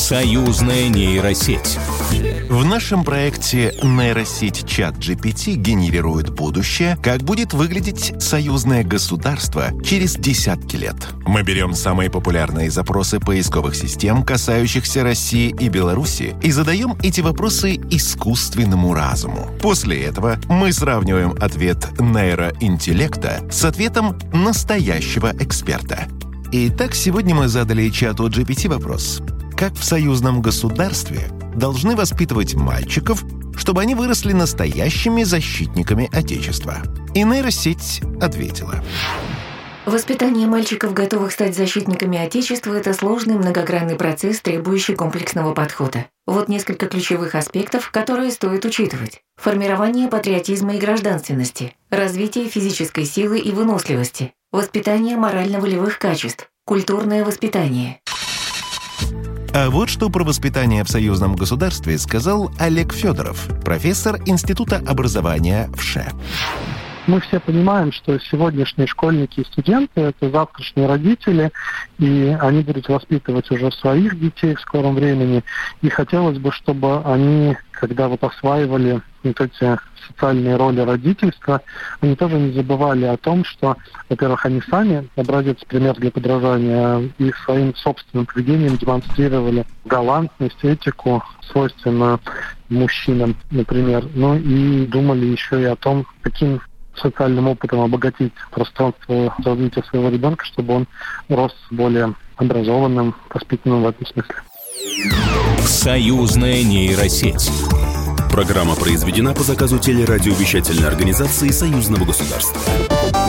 Союзная нейросеть. В нашем проекте нейросеть ChatGPT генерирует будущее, как будет выглядеть союзное государство через десятки лет. Мы берем самые популярные запросы поисковых систем, касающихся России и Беларуси, и задаем эти вопросы искусственному разуму. После этого мы сравниваем ответ нейроинтеллекта с ответом настоящего эксперта. Итак, сегодня мы задали чату GPT вопрос: как в союзном государстве должны воспитывать мальчиков, чтобы они выросли настоящими защитниками Отечества? И нейросеть ответила: Воспитание мальчиков, готовых стать защитниками Отечества, это сложный многогранный процесс, требующий комплексного подхода. Вот несколько ключевых аспектов, которые стоит учитывать. Формирование патриотизма и гражданственности, развитие физической силы и выносливости, воспитание морально-волевых качеств, культурное воспитание. А вот что про воспитание в союзном государстве сказал Олег Федоров, профессор Института образования в ШЭ. Мы все понимаем, что сегодняшние школьники и студенты – это завтрашние родители, и они будут воспитывать уже своих детей в скором времени. И хотелось бы, чтобы они, когда вот осваивали вот эти социальные роли родительства, они тоже не забывали о том, что, во-первых, они сами образец, пример для подражания, и своим собственным поведением демонстрировали галантность, этику, свойственную мужчинам, например. Ну и думали еще и о том, каким социальным опытом обогатить пространство развития своего ребенка, чтобы он рос более образованным, воспитанным в этом смысле. Союзная нейросеть. Программа произведена по заказу телерадиовещательной организации Союзного государства.